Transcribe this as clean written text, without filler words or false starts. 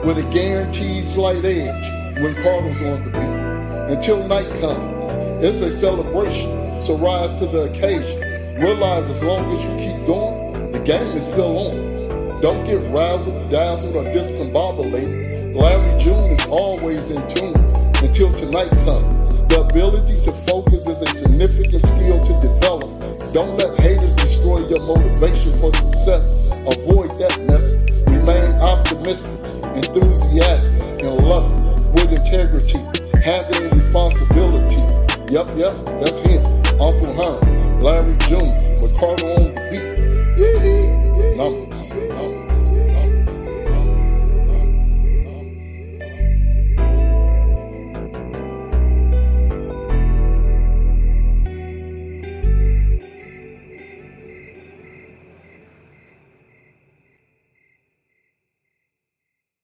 with a guaranteed slight edge when Carter's on the beat. Until night comes, it's a celebration, so rise to the occasion. Realize as long as you keep going, the game is still on. Don't get razzled, dazzled, or discombobulated. Larry June is always in tune until tonight comes. The ability to focus is a significant skill to develop. Don't let haters destroy your motivation for success. Avoid that mess. Remain optimistic, enthusiastic, and loving with integrity, handling responsibility. Yep, that's him, Uncle Herm, Larry June, with Carter on the beat.